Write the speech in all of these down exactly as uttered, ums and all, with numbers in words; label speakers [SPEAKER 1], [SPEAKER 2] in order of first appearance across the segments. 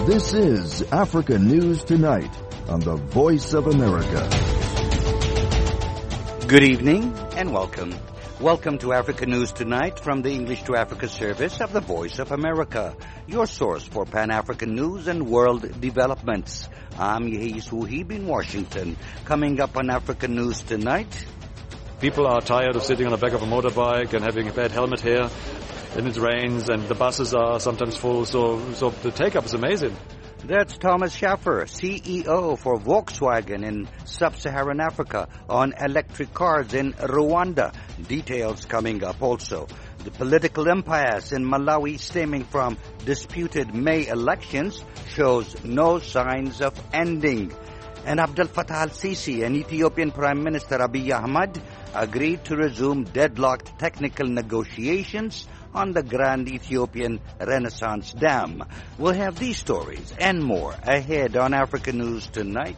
[SPEAKER 1] This is Africa News Tonight on the Voice of America.
[SPEAKER 2] Good evening and welcome. Welcome to Africa News Tonight from the English to Africa service of the Voice of America, your source for Pan-African news and world developments. I'm Yehis Wuhib in Washington. Coming up on Africa News Tonight.
[SPEAKER 3] People are tired of sitting on the back of a motorbike and having a bad helmet here, and it rains, and the buses are sometimes full, so so the take-up is amazing.
[SPEAKER 2] That's Thomas Schaffer, C E O for Volkswagen in Sub-Saharan Africa, on electric cars in Rwanda. Details coming up also. The political impasse in Malawi stemming from disputed May elections shows no signs of ending. And Abdel Fattah al-Sisi and Ethiopian Prime Minister Abiy Ahmed agreed to resume deadlocked technical negotiations on the Grand Ethiopian Renaissance Dam. We'll have these stories and more ahead on Africa News Tonight.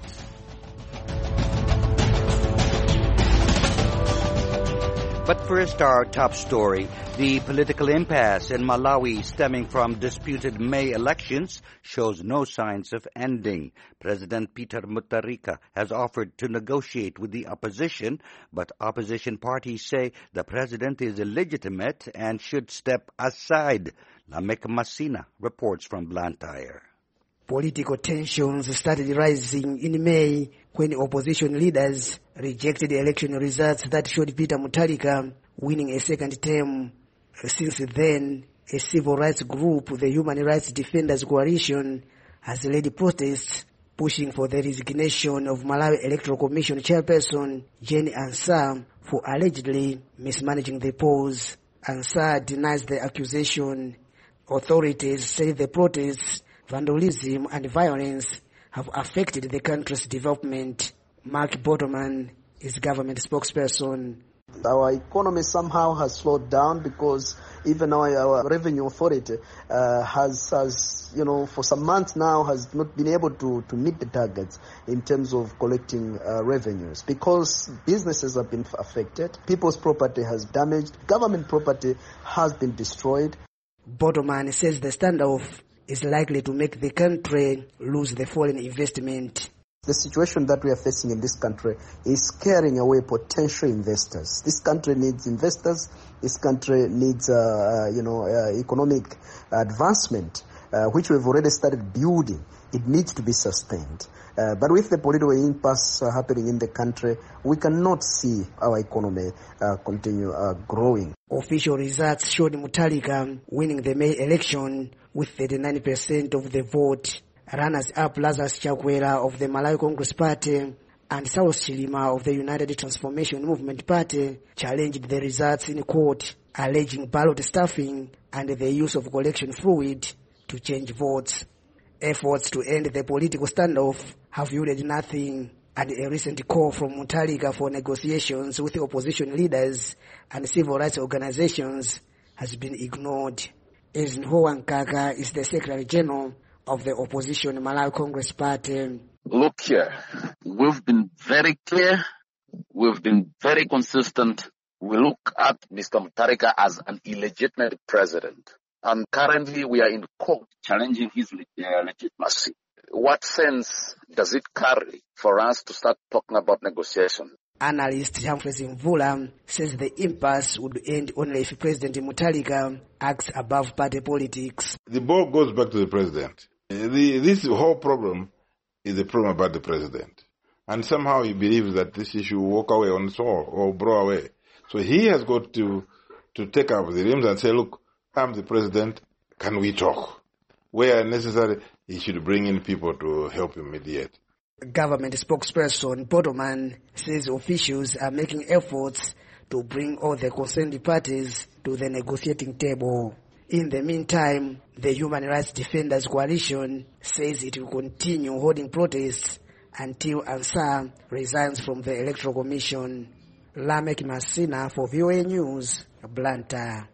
[SPEAKER 2] But first, our top story. The political impasse in Malawi stemming from disputed May elections shows no signs of ending. President Peter Mutharika has offered to negotiate with the opposition, but opposition parties say the president is illegitimate and should step aside. Lamek Masina reports from Blantyre.
[SPEAKER 4] Political tensions started rising in May when opposition leaders rejected election results that showed Peter Mutharika winning a second term. Since then, a civil rights group, the Human Rights Defenders Coalition, has led protests pushing for the resignation of Malawi Electoral Commission chairperson Jane Ansah for allegedly mismanaging the polls. Ansah denies the accusation. Authorities say the protests, vandalism and violence have affected the country's development. Mark Botoman is government spokesperson.
[SPEAKER 5] Our economy somehow has slowed down because even our, our revenue authority uh, has, has, you know, for some months now has not been able to, to meet the targets in terms of collecting uh, revenues because businesses have been affected, people's property has damaged, government property has been destroyed.
[SPEAKER 4] Botoman says the standoff is likely to make the country lose the foreign investment.
[SPEAKER 5] The situation that we are facing in this country is scaring away potential investors. This country needs investors. This country needs, uh, you know, uh, economic advancement, uh, which we've already started building. It needs to be sustained. Uh, but with the political impasse uh, happening in the country, we cannot see our economy uh, continue uh, growing.
[SPEAKER 4] Official results showed Mutharika winning the May election with thirty-nine percent of the vote. Runners-up Lazarus Chakwera of the Malawi Congress Party and Saulos Chilima of the United Transformation Movement Party challenged the results in court, alleging ballot stuffing and the use of collection fluid to change votes. Efforts to end the political standoff have yielded nothing, and a recent call from Mutharika for negotiations with opposition leaders and civil rights organizations has been ignored. Ezinho Wankaka is the Secretary General of the opposition Malawi Congress Party.
[SPEAKER 6] Look here, we've been very clear, we've been very consistent. We look at Mister Mutharika as an illegitimate president. And currently we are in court challenging his uh, legitimacy. What sense does it carry for us to start talking about negotiation?
[SPEAKER 4] Analyst Humphreys Mvula says the impasse would end only if President Mutharika acts above party politics.
[SPEAKER 7] The ball goes back to the president. The, this whole problem is a problem about the president. And somehow he believes that this issue will walk away on its own or blow away. So he has got to, to take up the reins and say, look, I'm the president, can we talk? Where necessary, he should bring in people to help him mediate.
[SPEAKER 4] Government spokesperson Botoman says officials are making efforts to bring all the concerned parties to the negotiating table. In the meantime, the Human Rights Defenders Coalition says it will continue holding protests until Ansah resigns from the Electoral Commission. Lamek Masina for V O A News, Blantyre.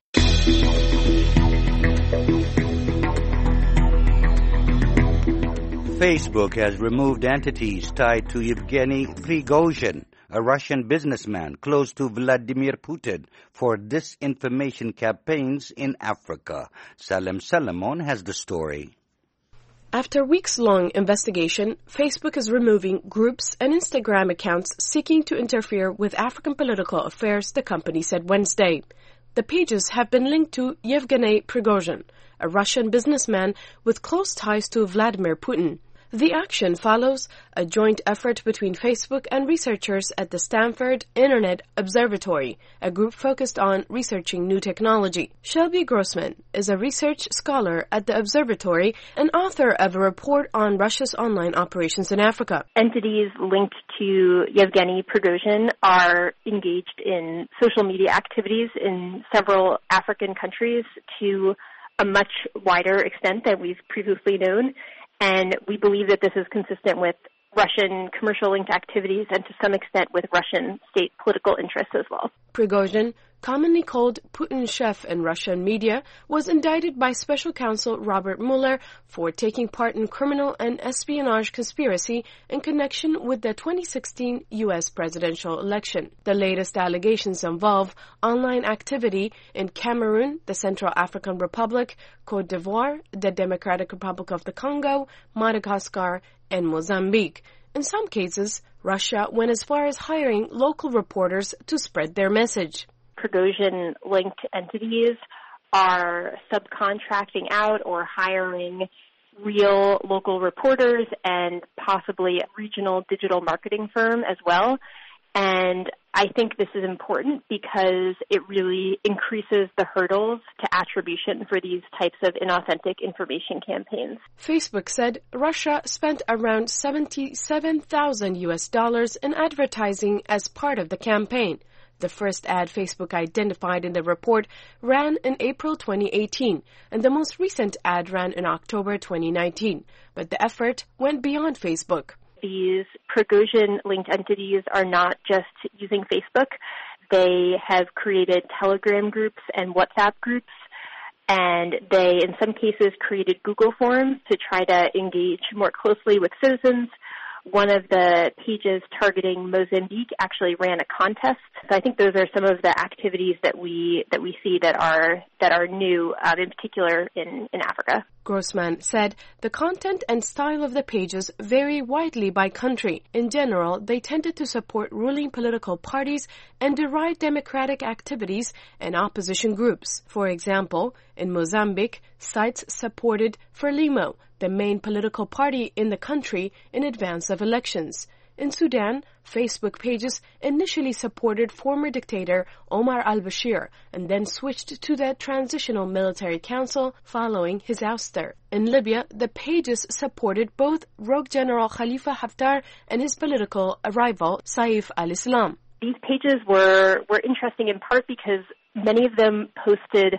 [SPEAKER 2] Facebook has removed entities tied to Yevgeny Prigozhin, a Russian businessman close to Vladimir Putin, for disinformation campaigns in Africa. Salem Salamon has the story.
[SPEAKER 8] After weeks-long investigation, Facebook is removing groups and Instagram accounts seeking to interfere with African political affairs, the company said Wednesday. The pages have been linked to Yevgeny Prigozhin, a Russian businessman with close ties to Vladimir Putin. The action follows a joint effort between Facebook and researchers at the Stanford Internet Observatory, a group focused on researching new technology. Shelby Grossman is a research scholar at the observatory and author of a report on Russia's online operations in Africa.
[SPEAKER 9] Entities linked to Yevgeny Prigozhin are engaged in social media activities in several African countries to a much wider extent than we've previously known. And we believe that this is consistent with Russian commercial-linked activities and to some extent with Russian state political interests as well.
[SPEAKER 8] Prigozhin, commonly called Putin's chef in Russian media, was indicted by Special Counsel Robert Mueller for taking part in criminal and espionage conspiracy in connection with the twenty sixteen U S presidential election. The latest allegations involve online activity in Cameroon, the Central African Republic, Côte d'Ivoire, the Democratic Republic of the Congo, Madagascar, and Mozambique. In some cases, Russia went as far as hiring local reporters to spread their message.
[SPEAKER 9] Prigozhin-linked entities are subcontracting out or hiring real local reporters and possibly a regional digital marketing firm as well. And I think this is important because it really increases the hurdles to attribution for these types of inauthentic information campaigns.
[SPEAKER 8] Facebook said Russia spent around seventy-seven thousand U S dollars in advertising as part of the campaign. The first ad Facebook identified in the report ran in April twenty eighteen, and the most recent ad ran in October twenty nineteen. But the effort went beyond Facebook.
[SPEAKER 9] These Prigozhin-linked entities are not just using Facebook. They have created Telegram groups and WhatsApp groups, and they, in some cases, created Google Forms to try to engage more closely with citizens. One of the pages targeting Mozambique actually ran a contest. So I think those are some of the activities that we that we see that are that are new, uh, in particular in, in Africa.
[SPEAKER 8] Grossman said the content and style of the pages vary widely by country. In general, they tended to support ruling political parties and deride democratic activities and opposition groups. For example, in Mozambique, sites supported Frelimo, the main political party in the country, in advance of elections. In Sudan, Facebook pages initially supported former dictator Omar al-Bashir and then switched to the Transitional Military Council following his ouster. In Libya, the pages supported both rogue General Khalifa Haftar and his political rival Saif al-Islam.
[SPEAKER 9] These pages were, were interesting in part because many of them posted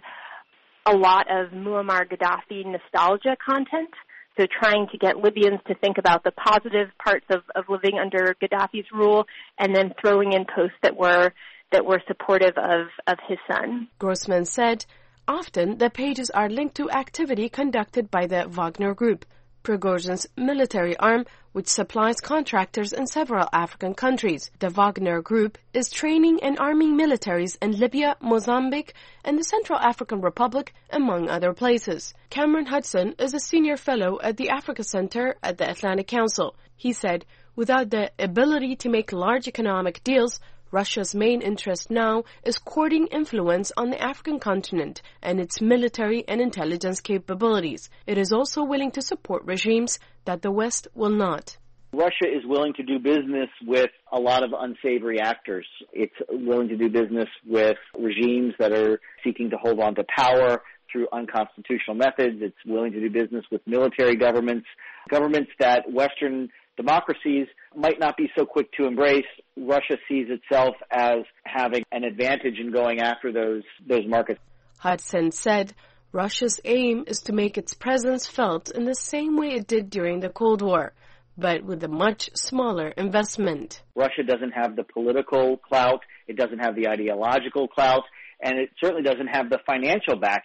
[SPEAKER 9] a lot of Muammar Gaddafi nostalgia content. So trying to get Libyans to think about the positive parts of, of living under Gaddafi's rule and then throwing in posts that were that were supportive of, of his son.
[SPEAKER 8] Grossman said, often the pages are linked to activity conducted by the Wagner Group, Prigozhin's military arm, which supplies contractors in several African countries. The Wagner Group is training and arming militaries in Libya, Mozambique, and the Central African Republic, among other places. Cameron Hudson is a senior fellow at the Africa Center at the Atlantic Council. He said, without the ability to make large economic deals, Russia's main interest now is courting influence on the African continent and its military and intelligence capabilities. It is also willing to support regimes that the West will not.
[SPEAKER 10] Russia is willing to do business with a lot of unsavory actors. It's willing to do business with regimes that are seeking to hold on to power through unconstitutional methods. It's willing to do business with military governments, governments that Western democracies might not be so quick to embrace. Russia sees itself as having an advantage in going after those those markets.
[SPEAKER 8] Hudson said Russia's aim is to make its presence felt in the same way it did during the Cold War, but with a much smaller investment.
[SPEAKER 10] Russia doesn't have the political clout, it doesn't have the ideological clout, and it certainly doesn't have the financial backing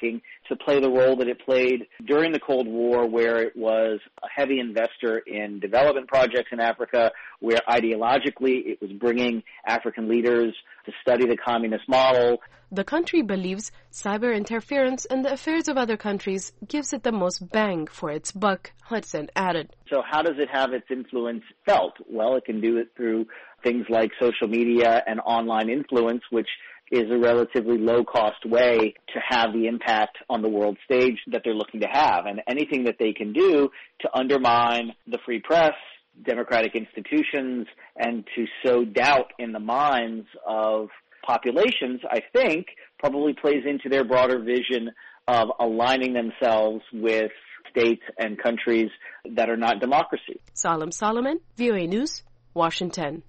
[SPEAKER 10] to play the role that it played during the Cold War, where it was a heavy investor in development projects in Africa, where ideologically it was bringing African leaders to study the communist model.
[SPEAKER 8] The country believes cyber interference in the affairs of other countries gives it the most bang for its buck, Hudson added.
[SPEAKER 10] So how does it have its influence felt? Well, it can do it through things like social media and online influence, which is a relatively low-cost way to have the impact on the world stage that they're looking to have. And anything that they can do to undermine the free press, democratic institutions, and to sow doubt in the minds of populations, I think, probably plays into their broader vision of aligning themselves with states and countries that are not democracy.
[SPEAKER 8] Salim Solomon, V O A News, Washington.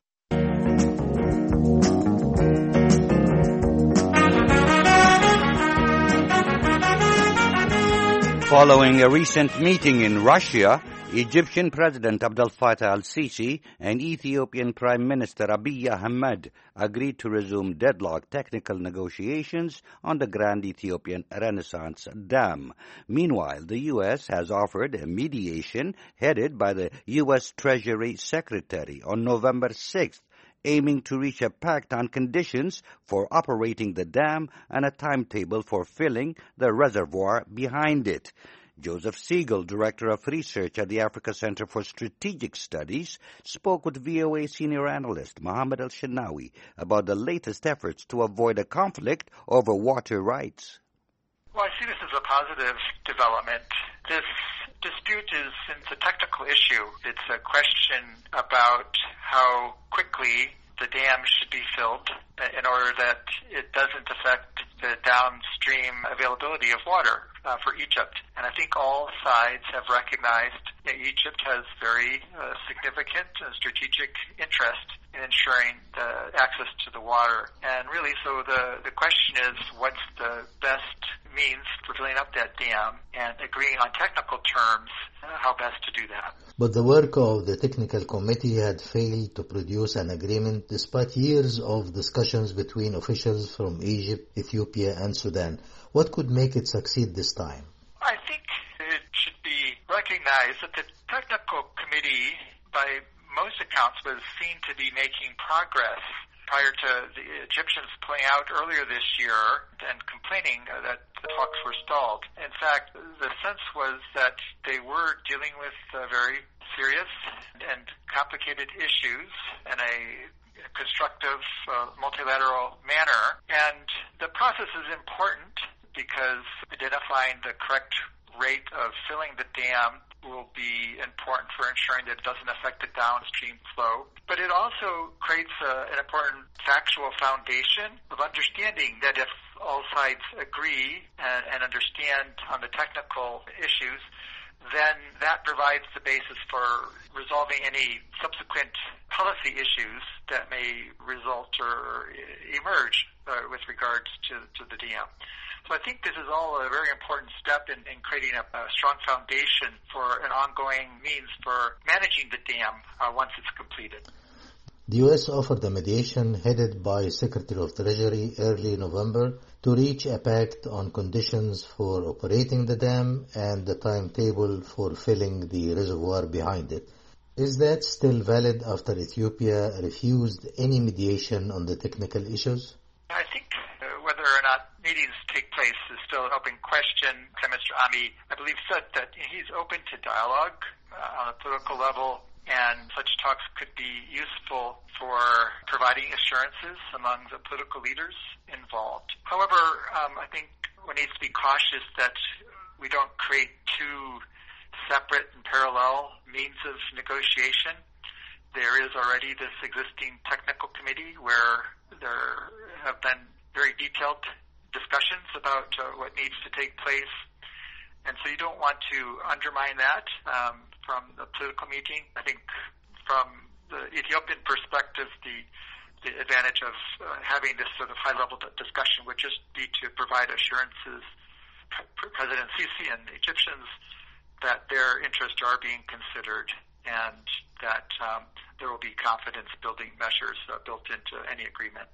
[SPEAKER 2] Following a recent meeting in Russia, Egyptian President Abdel Fattah al-Sisi and Ethiopian Prime Minister Abiy Ahmed agreed to resume deadlocked technical negotiations on the Grand Ethiopian Renaissance Dam. Meanwhile, the U S has offered a mediation headed by the U S Treasury Secretary on November sixth, aiming to reach a pact on conditions for operating the dam and a timetable for filling the reservoir behind it. Joseph Siegel, Director of Research at the Africa Center for Strategic Studies, spoke with V O A senior analyst Mohammed El-Shenawi about the latest efforts to avoid a conflict over water rights.
[SPEAKER 11] Well, I see this as a positive development. This dispute is it's a technical issue. It's a question about how quickly the dam should be filled in order that it doesn't affect the downstream availability of water uh, for Egypt. And I think all sides have recognized that Egypt has very uh, significant uh, strategic interest in ensuring the access to the water. And really, so the, the question is, what's the best means for filling up that dam and agreeing on technical terms uh, how best to do that.
[SPEAKER 12] But the work of the technical committee had failed to produce an agreement despite years of discussions between officials from Egypt, Ethiopia, and Sudan. What could make it succeed this time?
[SPEAKER 11] I think it should be recognized that the technical committee, by most accounts, was seen to be making progress prior to the Egyptians pulling out earlier this year and complaining that the talks were stalled. In fact, the sense was that they were dealing with uh, very serious and complicated issues in a constructive, uh, multilateral manner. And the process is important because identifying the correct rate of filling the dam will be important for ensuring that it doesn't affect the downstream flow. But it also creates a, an important factual foundation of understanding that if all sides agree and, and understand on the technical issues, then that provides the basis for resolving any subsequent policy issues that may result or emerge uh, with regards to, to the dam. So I think this is all a very important step in, in creating a, a strong foundation for an ongoing means for managing the dam uh, once it's completed.
[SPEAKER 12] The U S offered a mediation headed by Secretary of Treasury early November to reach a pact on conditions for operating the dam and the timetable for filling the reservoir behind it. Is that still valid after Ethiopia refused any mediation on the technical issues?
[SPEAKER 11] I think uh, whether or not meetings take place is still an open question. Prime Minister Abiy, I believe, said that he's open to dialogue uh, on a political level, and such talks could be useful for providing assurances among the political leaders involved. However, um, I think one needs to be cautious that we don't create two separate and parallel means of negotiation. There is already this existing technical committee where there have been very detailed discussions about uh, what needs to take place. And so you don't want to undermine that um, from the political meeting. I think from the Ethiopian perspective, the the advantage of uh, having this sort of high-level discussion would just be to provide assurances Pre- President Sisi and the Egyptians that their interests are being considered and that um, there will be confidence-building measures uh, built into any agreement.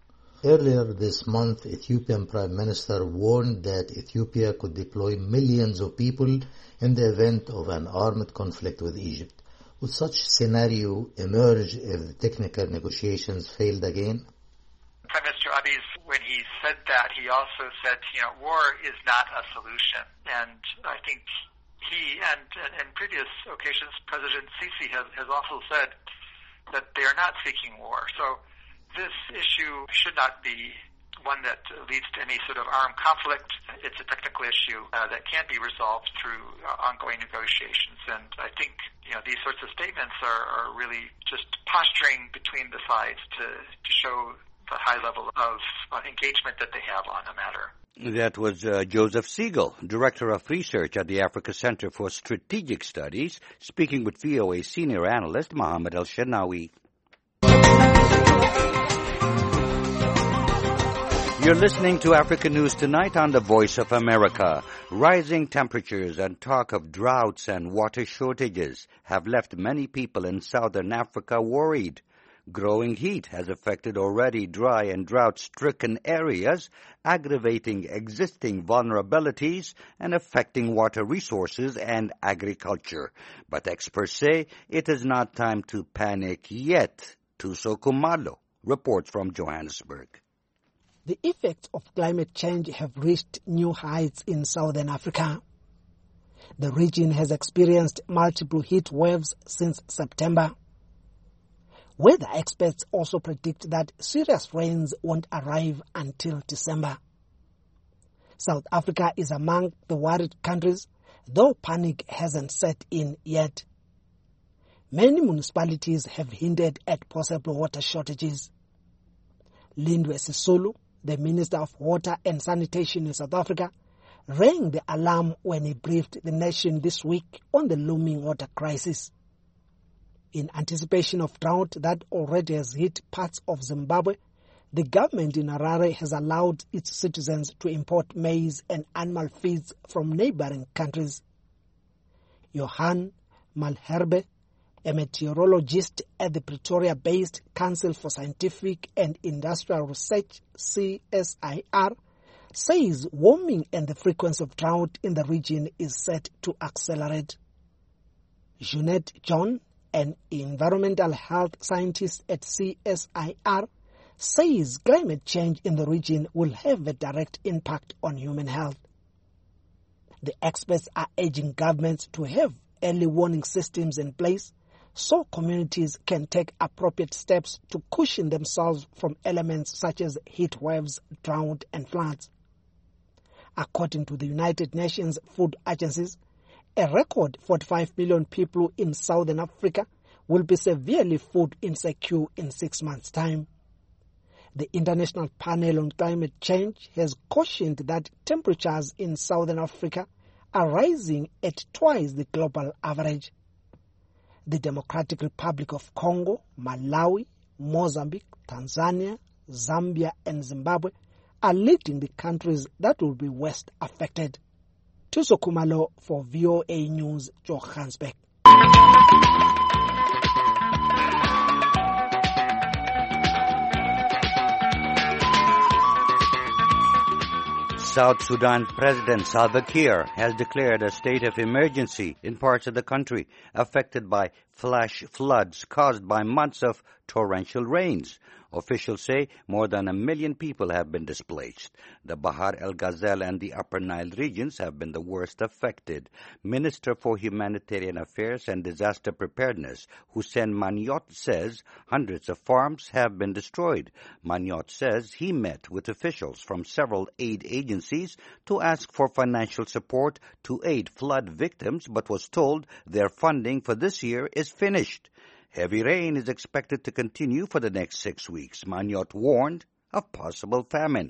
[SPEAKER 12] Earlier this month, Ethiopian Prime Minister warned that Ethiopia could deploy millions of people in the event of an armed conflict with Egypt. Would such scenario emerge if the technical negotiations failed again?
[SPEAKER 11] Prime Minister Abiy, when he said that, he also said, you know, war is not a solution. And I think he and in previous occasions, President Sisi has, has also said that they are not seeking war. So this issue should not be one that leads to any sort of armed conflict. It's a technical issue uh, that can't be resolved through uh, ongoing negotiations. And I think, you know, these sorts of statements are, are really just posturing between the sides to, to show the high level of uh, engagement that they have on the matter.
[SPEAKER 2] That was uh, Joseph Siegel, Director of Research at the Africa Center for Strategic Studies, speaking with V O A senior analyst Mohammed El-Shenawi. You're listening to Africa News Tonight on the Voice of America. Rising temperatures and talk of droughts and water shortages have left many people in southern Africa worried. Growing heat has affected already dry and drought-stricken areas, aggravating existing vulnerabilities and affecting water resources and agriculture. But experts say it is not time to panic yet. Tuso Kumalo reports from Johannesburg.
[SPEAKER 13] The effects of climate change have reached new heights in southern Africa. The region has experienced multiple heat waves since September. Weather experts also predict that serious rains won't arrive until December. South Africa is among the worried countries, though panic hasn't set in yet. Many municipalities have hinted at possible water shortages. Lindwe Sisulu, the Minister of Water and Sanitation in South Africa, rang the alarm when he briefed the nation this week on the looming water crisis. In anticipation of drought that already has hit parts of Zimbabwe, the government in Harare has allowed its citizens to import maize and animal feeds from neighboring countries. Johan Malherbe, a meteorologist at the Pretoria-based Council for Scientific and Industrial Research, C S I R, says warming and the frequency of drought in the region is set to accelerate. Jeanette John, an environmental health scientist at C S I R, says climate change in the region will have a direct impact on human health. The experts are urging governments to have early warning systems in place so communities can take appropriate steps to cushion themselves from elements such as heat waves, drought, and floods. According to the United Nations food agencies, a record forty-five million people in southern Africa will be severely food insecure in six months' time. The International Panel on Climate Change has cautioned that temperatures in southern Africa are rising at twice the global average. The Democratic Republic of Congo, Malawi, Mozambique, Tanzania, Zambia, and Zimbabwe are leading the countries that will be worst affected. Tuso Kumalo for V O A News, Johannesburg.
[SPEAKER 2] South Sudan President Salva Kiir has declared a state of emergency in parts of the country affected by flash floods caused by months of torrential rains. Officials say more than a million people have been displaced. The Bahar el Ghazal and the Upper Nile regions have been the worst affected. Minister for Humanitarian Affairs and Disaster Preparedness, Hussein Maniot, says hundreds of farms have been destroyed. Maniot says he met with officials from several aid agencies to ask for financial support to aid flood victims, but was told their funding for this year is finished. Heavy rain is expected to continue for the next six weeks. Maniot warned of possible famine.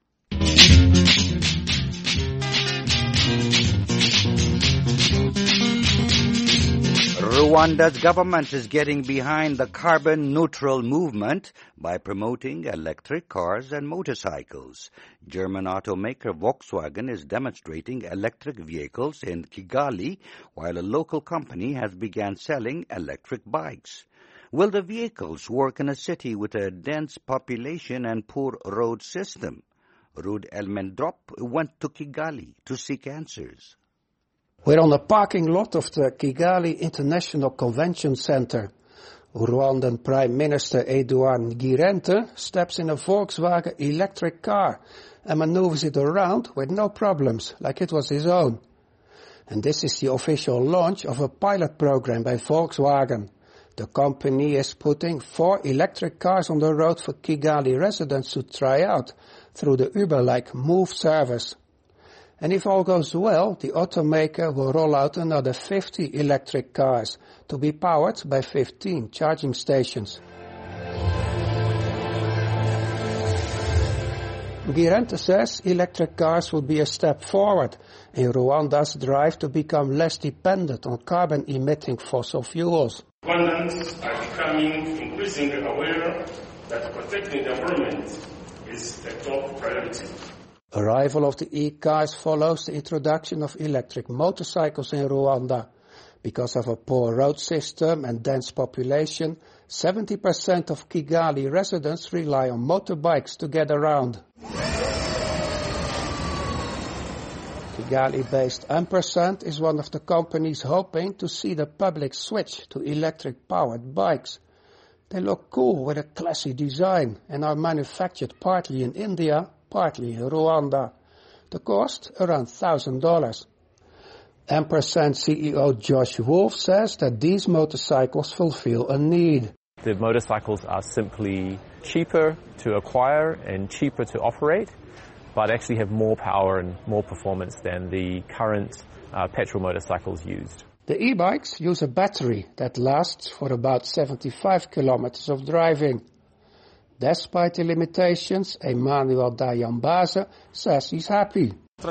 [SPEAKER 2] Rwanda's government is getting behind the carbon-neutral movement by promoting electric cars and motorcycles. German automaker Volkswagen is demonstrating electric vehicles in Kigali, while a local company has begun selling electric bikes. Will the vehicles work in a city with a dense population and poor road system? Ruud Elmendrop went to Kigali to seek answers.
[SPEAKER 14] We're on the parking lot of the Kigali International Convention Center. Rwandan Prime Minister Edouard Ngirente steps in a Volkswagen electric car and maneuvers it around with no problems, like it was his own. And this is the official launch of a pilot program by Volkswagen. The company is putting four electric cars on the road for Kigali residents to try out through the Uber-like Move service. And if all goes well, the automaker will roll out another fifty electric cars to be powered by fifteen charging stations. Ngirente says electric cars will be a step forward in Rwanda's drive to become less dependent on carbon-emitting fossil fuels.
[SPEAKER 15] Rwandans are becoming increasingly aware that protecting the environment is a top priority.
[SPEAKER 14] Arrival of the e-cars follows the introduction of electric motorcycles in Rwanda. Because of a poor road system and dense population, seventy percent of Kigali residents rely on motorbikes to get around. Kigali-based Ampersand is one of the companies hoping to see the public switch to electric-powered bikes. They look cool with a classy design and are manufactured partly in India, partly in Rwanda. The cost around one thousand dollars. Ampersand C E O Josh Wolf says that these motorcycles fulfill a need.
[SPEAKER 16] The motorcycles are simply cheaper to acquire and cheaper to operate, but actually have more power and more performance than the current uh, petrol motorcycles used.
[SPEAKER 14] The e-bikes use a battery that lasts for about seventy-five kilometers of driving. Despite the limitations, Emmanuel Dayambaza says he's happy.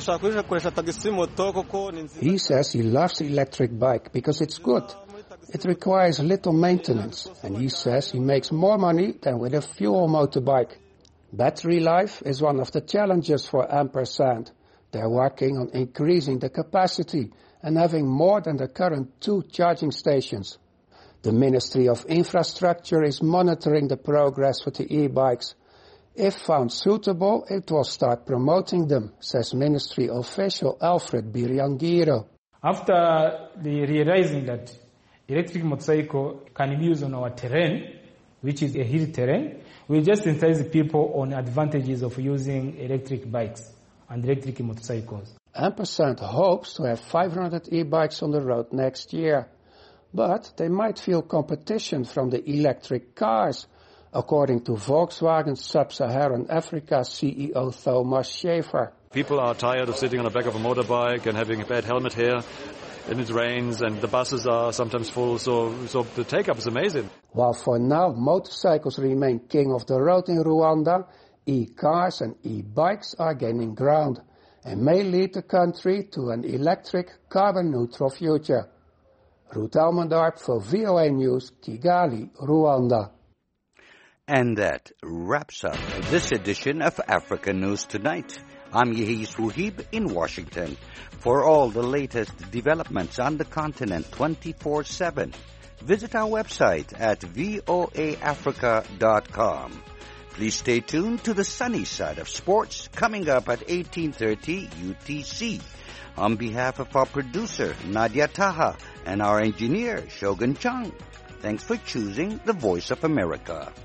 [SPEAKER 14] He says he loves the electric bike because it's good. It requires little maintenance, and he says he makes more money than with a fuel motorbike. Battery life is one of the challenges for Ampersand. They're working on increasing the capacity and having more than the current two charging stations. The Ministry of Infrastructure is monitoring the progress with the e-bikes. If found suitable, it will start promoting them, says Ministry official Alfred Biriangiro.
[SPEAKER 17] After the realizing that electric motorcycle can be used on our terrain, which is a hill terrain, we just sensitize people on advantages of using electric bikes and electric motorcycles.
[SPEAKER 14] Ampersand hopes to have five hundred e-bikes on the road next year. But they might feel competition from the electric cars, according to Volkswagen Sub-Saharan Africa C E O Thomas Schaefer.
[SPEAKER 3] People are tired of sitting on the back of a motorbike and having a bad helmet here, and it rains, and the buses are sometimes full, so, so the take-up is amazing.
[SPEAKER 14] While for now motorcycles remain king of the road in Rwanda, e-cars and e-bikes are gaining ground and may lead the country to an electric, carbon-neutral future. Ruud Elmendorp for V O A News, Kigali, Rwanda.
[SPEAKER 2] And that wraps up this edition of Africa News Tonight. I'm Yehis Wuhib in Washington. For all the latest developments on the continent twenty-four seven, visit our website at voa africa dot com. Please stay tuned to the sunny side of sports coming up at eighteen thirty U T C. On behalf of our producer, Nadia Taha, and our engineer, Shogun Chung, thanks for choosing the Voice of America.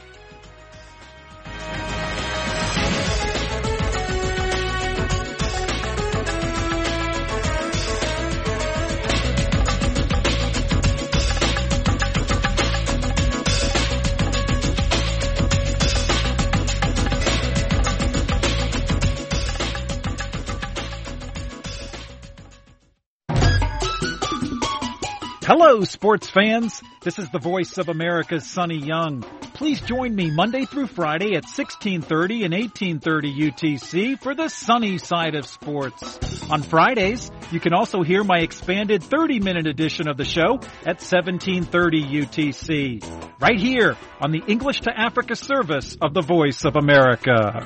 [SPEAKER 18] Hello, sports fans. This is the Voice of America's Sonny Young. Please join me Monday through Friday at sixteen thirty and eighteen thirty U T C for the sunny side of sports. On Fridays, you can also hear my expanded thirty-minute edition of the show at seventeen thirty U T C, right here on the English to Africa service of the Voice of America.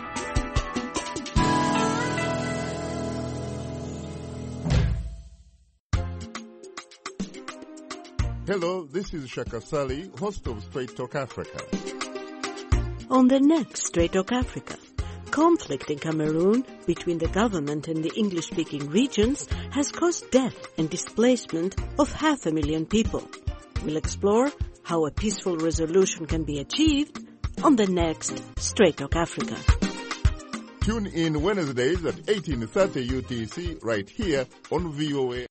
[SPEAKER 19] Hello, this is Shaka Sali, host of Straight Talk Africa.
[SPEAKER 20] On the next Straight Talk Africa, conflict in Cameroon between the government and the English-speaking regions has caused death and displacement of half a million people. We'll explore how a peaceful resolution can be achieved on the next Straight Talk Africa.
[SPEAKER 19] Tune in Wednesdays at eighteen thirty U T C right here on V O A